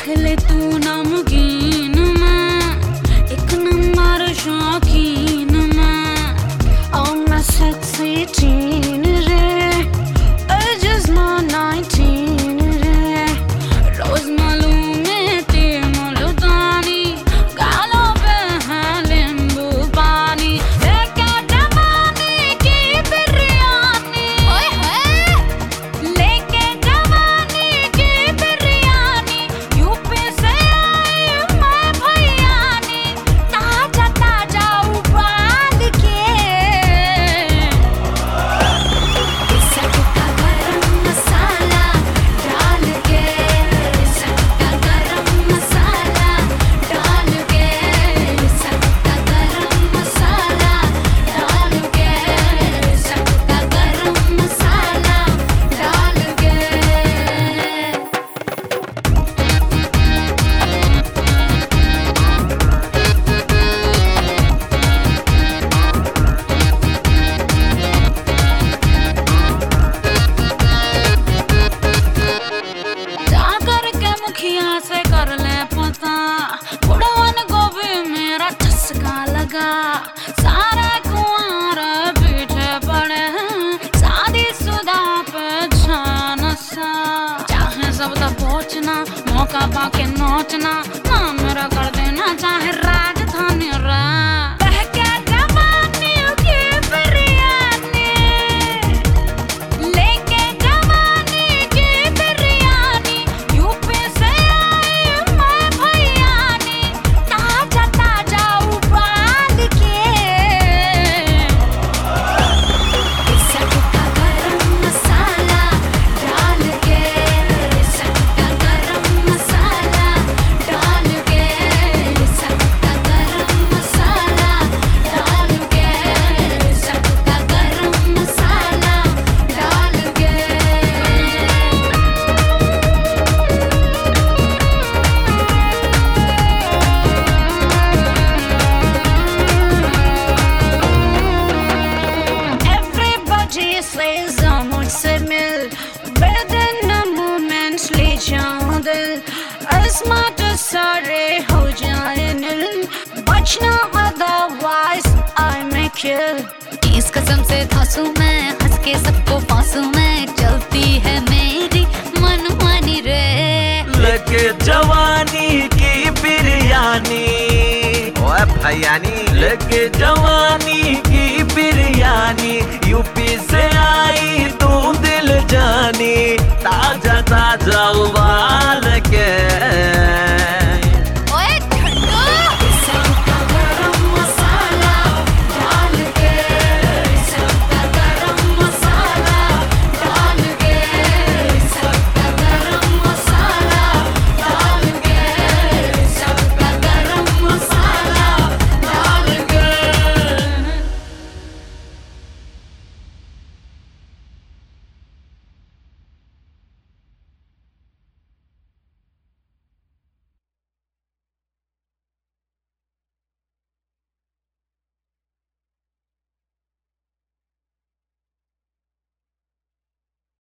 ले तू नमकीन में, एक नंबर शौकीन में। Oh my sexy teen रे, age is not 19 रे। रोज मालूम है ते मुल्तानी, गालों पे है नींबू पानी। लेके जवानी की बिरयानी, ओए होए, लेके जवानी की बिरयानी। यूपी से आई मैं भैयानी, ताजा ताजा उबाल के। इसका गरम मसाला डाल के, इसका गरम मसाला डाल के, इसका गरम मसाला डाल के, इसका गरम मसाला डाल के। जाकर के मुखिया से कर ले पता, बुढ़वन को भी मेरा चस्का लगा। सारे कुंवारे पीछे पड़े हैं, शादीशुदा पे नशा। चाहे सब तक पहुंचना, मौका पाके नोचना, नाम मेरा कर देना चाहे राजधानी रा। बहके जवानी की बिरयानी, लेके जवानी की बिरयानी। यूपी से आई मैं भैयानी, ताजा ताजा उबाल के। इसका गरम मसाला डाल के, इसका गरम मसाला डाल के, इसका गरम मसाला डाल के, इसका गरम मसाला डाल के। Everybody says मुझसे मिल, within a moment ले जाऊं दिल। स्मार्ट सारे हो जाए नील, बचना otherwise I may kill। इस कसम से थासू मैं, हंस के सबको फांसू मैं। चलती है मेरी मनमानी रे, लेके जवानी की बिरयानी, ओए भैयानी। लेके जवानी की बिरयानी, यूपी से आई तू दिल जानी, ताजा ताजा उबाल